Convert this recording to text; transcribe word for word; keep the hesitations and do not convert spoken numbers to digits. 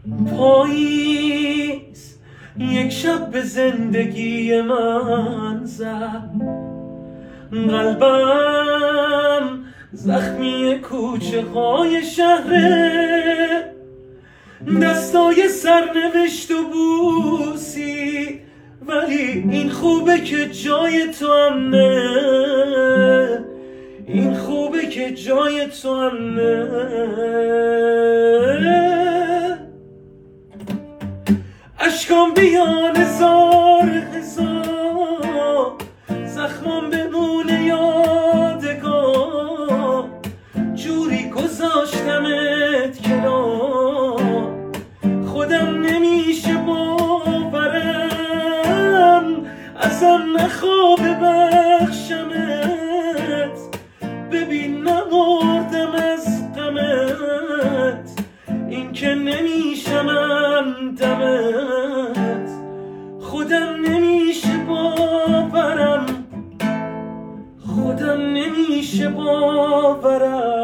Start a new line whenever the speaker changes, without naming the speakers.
پاییز یک شب به زندگی من زد، قلبم زخمی کوچه های شهره، دستای سرنوشت و بوسی، ولی این خوبه که جای تو امنه، این خوبه که جای تو امنه. اشکام بیان هزار هزار، زخمام بمونه یادگار، جوری گذاشتمت کنار، خودم نمیشه باورم، ازم نخواه ببخشمت، ببین نمردم از غمت، این که نمیشم دمت، خودم نمیشه باورم، خودم نمیشه باورم.